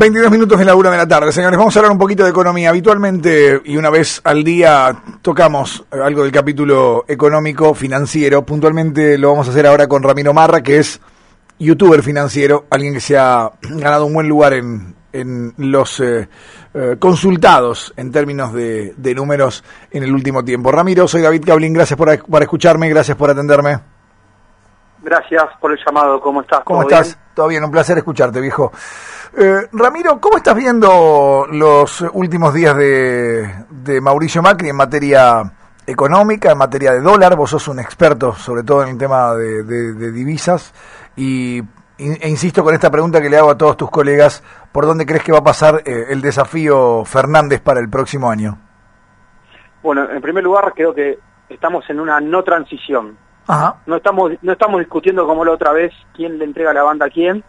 22 minutos de la 1 de la tarde, señores. Vamos a hablar un poquito de economía. Habitualmente, y una vez al día, tocamos algo del capítulo económico, financiero. Puntualmente lo vamos a hacer ahora con Ramiro Marra, que es youtuber financiero, alguien que se ha ganado un buen lugar en los consultados en términos de números en el último tiempo. Ramiro, soy David Cablin, gracias por escucharme, gracias por atenderme. Gracias por el llamado, ¿cómo estás? ¿Cómo estás? Bien? Todo bien, un placer escucharte, viejo. Ramiro, ¿cómo estás viendo los últimos días de Mauricio Macri en materia económica, en materia de dólar? Vos sos un experto, sobre todo en el tema de divisas, e insisto con esta pregunta que le hago a todos tus colegas, ¿por dónde crees que va a pasar el desafío Fernández para el próximo año? Bueno, en primer lugar, creo que estamos en una no transición. Ajá. No estamos discutiendo como la otra vez quién le entrega la banda a quién,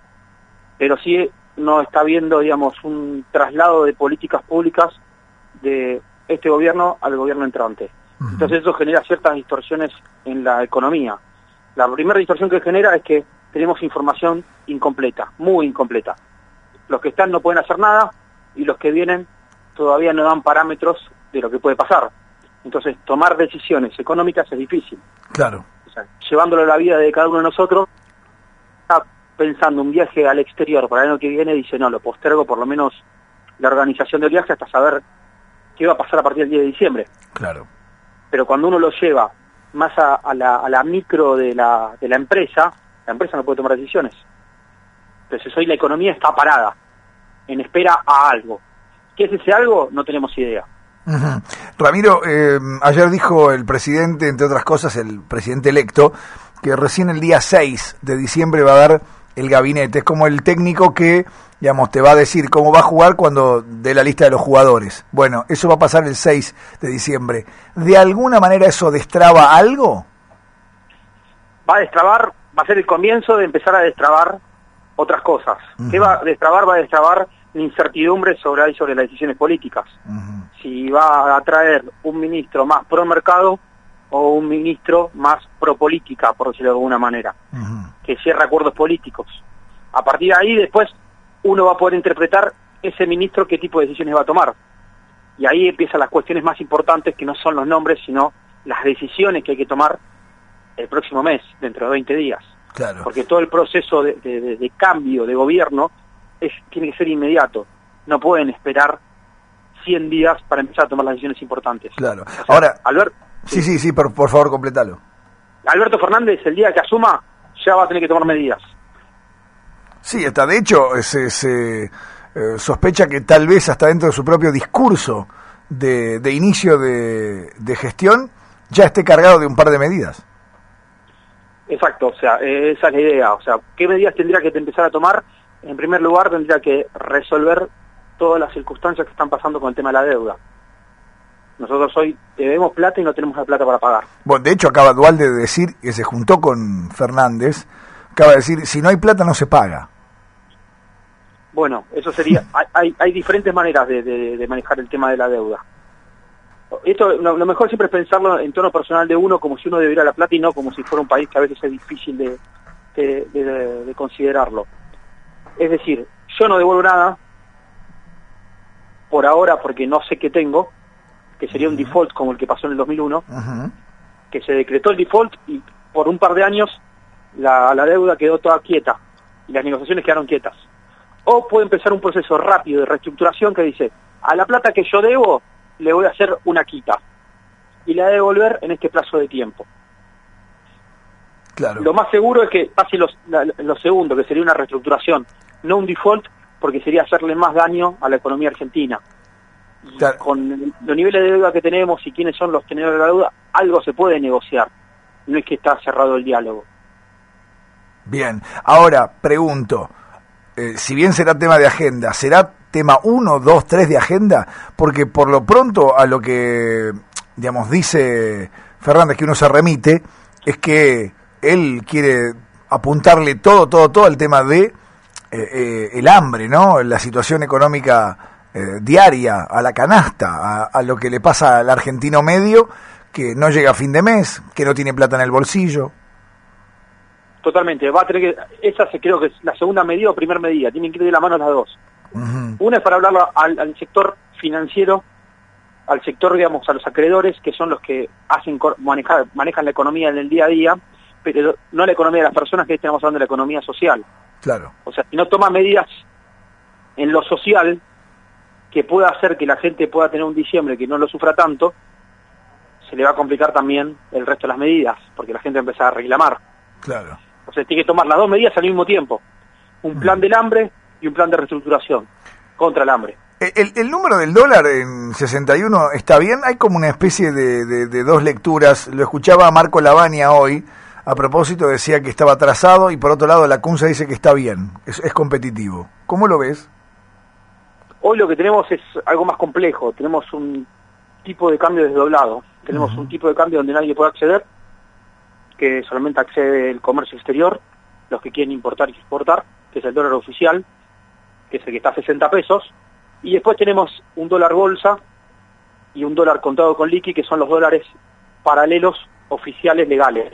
pero sí no está habiendo, digamos, un traslado de políticas públicas de este gobierno al gobierno entrante. Uh-huh. Entonces eso genera ciertas distorsiones en la economía. La primera distorsión que genera es que tenemos información incompleta, muy incompleta. Los que están no pueden hacer nada y los que vienen todavía no dan parámetros de lo que puede pasar. Entonces, tomar decisiones económicas es difícil. Claro. O sea, llevándolo a la vida de cada uno de nosotros, está pensando un viaje al exterior para el año que viene, dice, no, lo postergo por lo menos la organización del viaje hasta saber qué va a pasar a partir del 10 de diciembre. Claro. Pero cuando uno lo lleva más a la micro de la empresa no puede tomar decisiones. Entonces, hoy la economía está parada, en espera a algo. ¿Qué es ese algo? No tenemos idea. Uh-huh. Ramiro, ayer dijo el presidente, entre otras cosas, el presidente electo, que recién el día 6 de diciembre va a dar el gabinete. Es como el técnico que, digamos, te va a decir cómo va a jugar cuando dé la lista de los jugadores. Bueno, eso va a pasar el 6 de diciembre. ¿De alguna manera eso destraba algo? Va a destrabar, va a ser el comienzo de empezar a destrabar otras cosas. Uh-huh. ¿Qué va a destrabar? Va a destrabar la incertidumbre sobre las decisiones políticas. Uh-huh. Si va a traer un ministro más pro mercado o un ministro más pro política, por decirlo de alguna manera, uh-huh, que cierre acuerdos políticos. A partir de ahí, después, uno va a poder interpretar ese ministro qué tipo de decisiones va a tomar. Y ahí empiezan las cuestiones más importantes, que no son los nombres, sino las decisiones que hay que tomar el próximo mes, dentro de 20 días. Claro. Porque todo el proceso de cambio de gobierno tiene que ser inmediato. No pueden esperar 100 días para empezar a tomar las decisiones importantes. Claro. O sea, ahora, sí, por favor, completalo. Alberto Fernández, el día que asuma, ya va a tener que tomar medidas. Sí, está. De hecho, se sospecha que tal vez hasta dentro de su propio discurso de inicio de gestión ya esté cargado de un par de medidas. Exacto, o sea, esa es la idea. O sea, ¿qué medidas tendría que empezar a tomar? En primer lugar, tendría que resolver todas las circunstancias que están pasando con el tema de la deuda. Nosotros hoy debemos plata y no tenemos la plata para pagar. Bueno, de hecho, acaba Duhalde de decir, que se juntó con Fernández, acaba de decir, si no hay plata no se paga. Bueno, eso sería... hay diferentes maneras de manejar el tema de la deuda. Esto, lo mejor siempre es pensarlo en tono personal de uno, como si uno debiera la plata y no como si fuera un país que a veces es difícil de considerarlo. Es decir, yo no devuelvo nada por ahora porque no sé qué tengo, que sería un default como el que pasó en el 2001, uh-huh, que se decretó el default y por un par de años la deuda quedó toda quieta y las negociaciones quedaron quietas. O puede empezar un proceso rápido de reestructuración que dice, a la plata que yo debo le voy a hacer una quita y la de devolver en este plazo de tiempo. Claro. Lo más seguro es que pase lo segundo, que sería una reestructuración, no un default, porque sería hacerle más daño a la economía argentina. Claro. Con los niveles de deuda que tenemos y quiénes son los tenedores de la deuda, algo se puede negociar. No es que está cerrado el diálogo. Bien, ahora pregunto, si bien será tema de agenda, ¿será tema 1, 2, 3 de agenda? Porque por lo pronto a lo que, digamos, dice Fernández, que uno se remite, es que él quiere apuntarle todo al tema de el hambre, ¿no? La situación económica diaria, a la canasta, a lo que le pasa al argentino medio, que no llega a fin de mes, que no tiene plata en el bolsillo. Totalmente, va a tener que, esa creo que es la segunda medida o primera medida, tienen que ir de la mano las dos. Una es para hablarlo al sector financiero, al sector, digamos, a los acreedores, que son los que manejan la economía en el día a día, pero no la economía de las personas, que estamos hablando de la economía social. Claro. O sea, si no toma medidas en lo social que pueda hacer que la gente pueda tener un diciembre que no lo sufra tanto, se le va a complicar también el resto de las medidas, porque la gente va a empezar a reclamar. Claro. O sea, tiene que tomar las dos medidas al mismo tiempo. Un plan del hambre y un plan de reestructuración contra el hambre. El número del dólar en 61 está bien. Hay como una especie de dos lecturas. Lo escuchaba a Marco Lavagna hoy. A propósito, decía que estaba atrasado y por otro lado la CUNSA dice que está bien. Es competitivo. ¿Cómo lo ves? Hoy lo que tenemos es algo más complejo. Tenemos un tipo de cambio desdoblado. Tenemos un tipo de cambio donde nadie puede acceder, que solamente accede el comercio exterior, los que quieren importar y exportar, que es el dólar oficial, que es el que está a 60 pesos. Y después tenemos un dólar bolsa y un dólar contado con liqui, que son los dólares paralelos oficiales legales.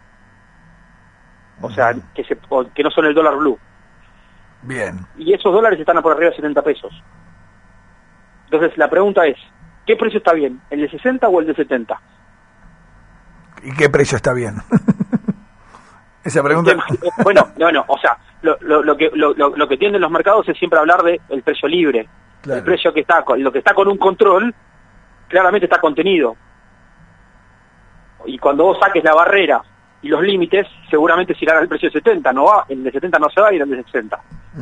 O sea, que no son el dólar blue. Bien. Y esos dólares están por arriba de 70 pesos. Entonces la pregunta es, ¿qué precio está bien? ¿El de 60 o el de 70? ¿Y qué precio está bien? Esa pregunta... Bueno, o sea, lo que tienden los mercados es siempre hablar de el precio libre. Claro. El precio que está lo que está con un control, claramente está contenido. Y cuando vos saques la barrera y los límites, seguramente se irá al precio de 70, no va, el de 70 no se va a ir al de 60.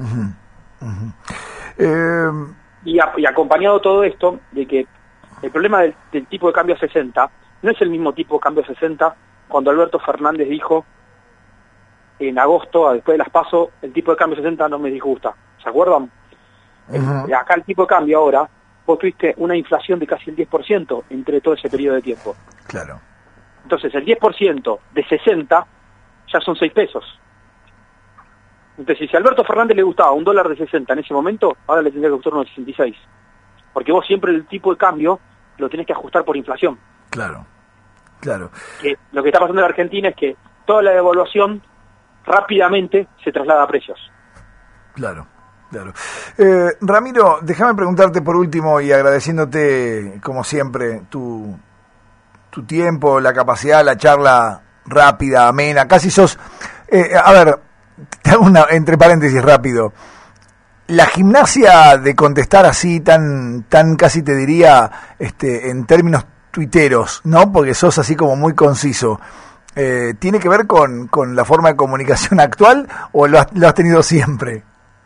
Y acompañado todo esto, de que el problema del tipo de cambio a 60 no es el mismo tipo de cambio a 60 cuando Alberto Fernández dijo en agosto, después de las PASO, el tipo de cambio a 60 no me disgusta. ¿Se acuerdan? Acá el tipo de cambio ahora, vos tuviste una inflación de casi el 10% entre todo ese periodo de tiempo. Claro. Entonces el 10% de 60 ya son 6 pesos. Entonces si a Alberto Fernández le gustaba un dólar de 60 en ese momento, ahora le tendría que gustar uno de 66. Porque vos siempre el tipo de cambio lo tenés que ajustar por inflación. Claro, claro. Que lo que está pasando en Argentina es que toda la devaluación rápidamente se traslada a precios. Claro, claro. Ramiro, déjame preguntarte por último y agradeciéndote, como siempre, tu tiempo, la capacidad, la charla rápida, amena. Casi sos... a ver, te hago entre paréntesis rápido. La gimnasia de contestar así, tan casi te diría, en términos tuiteros, ¿no? Porque sos así como muy conciso. ¿Tiene que ver con la forma de comunicación actual o lo has tenido siempre?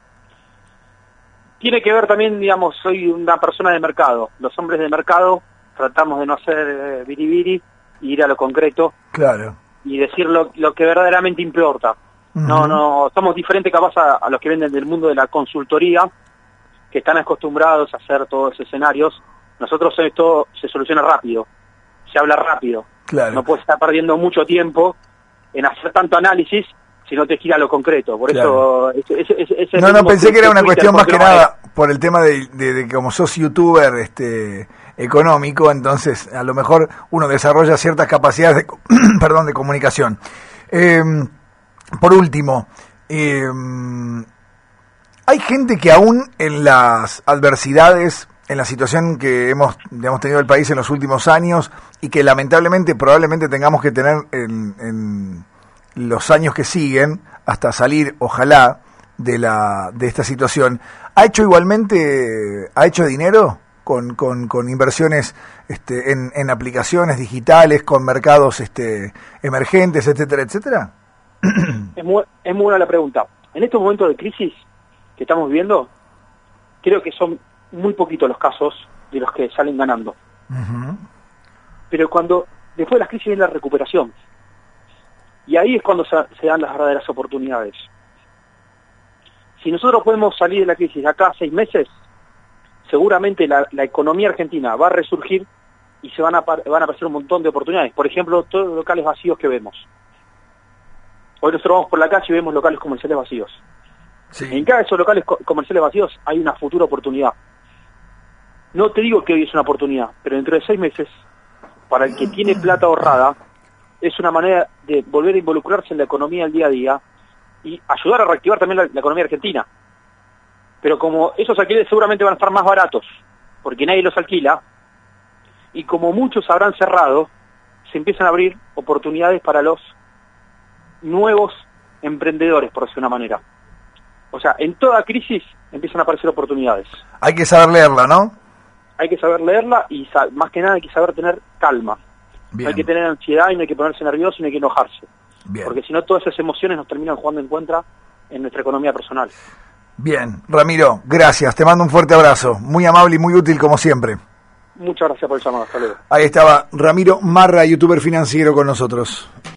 Tiene que ver también, digamos, soy una persona de mercado. Los hombres de mercado tratamos de no hacer biribiri y ir a lo concreto. Claro. Y decir lo que verdaderamente importa. No, somos diferentes capaz a los que venden del mundo de la consultoría, que están acostumbrados a hacer todos esos escenarios. Nosotros esto se soluciona rápido, se habla rápido. Claro. No puedes estar perdiendo mucho tiempo en hacer tanto análisis si no te gira lo concreto. Por claro. eso... No, pensé que era una cuestión más que nada por el tema de como sos youtuber económico, entonces a lo mejor uno desarrolla ciertas capacidades de, de comunicación. Por último, hay gente que aún en las adversidades, en la situación que hemos tenido el país en los últimos años y que lamentablemente probablemente tengamos que tener en los años que siguen hasta salir, ojalá, de esta situación, ¿ha hecho dinero con inversiones en aplicaciones digitales, con mercados emergentes, etcétera, etcétera? Es muy buena la pregunta. En estos momentos de crisis que estamos viviendo, creo que son muy poquitos los casos de los que salen ganando. Pero después de las crisis viene la recuperación. Y ahí es cuando se dan las verdaderas oportunidades. Si nosotros podemos salir de la crisis acá a 6 meses, seguramente la economía argentina va a resurgir y van a aparecer un montón de oportunidades. Por ejemplo, todos los locales vacíos que vemos. Hoy nosotros vamos por la calle y vemos locales comerciales vacíos. Sí. En cada de esos locales comerciales vacíos hay una futura oportunidad. No te digo que hoy es una oportunidad, pero dentro de 6 meses, para el que tiene plata ahorrada, es una manera de volver a involucrarse en la economía del día a día y ayudar a reactivar también la economía argentina. Pero como esos alquileres seguramente van a estar más baratos, porque nadie los alquila, y como muchos habrán cerrado, se empiezan a abrir oportunidades para los nuevos emprendedores, por decir una manera. O sea, en toda crisis empiezan a aparecer oportunidades. Hay que saber leerla, ¿no? Hay que saber leerla y más que nada hay que saber tener calma. Bien. No hay que tener ansiedad y no hay que ponerse nervioso y no hay que enojarse. Bien. Porque si no, todas esas emociones nos terminan jugando en contra en nuestra economía personal. Bien, Ramiro, gracias. Te mando un fuerte abrazo. Muy amable y muy útil como siempre. Muchas gracias por el llamado. Hasta luego. Ahí estaba Ramiro Marra, youtuber financiero, con nosotros.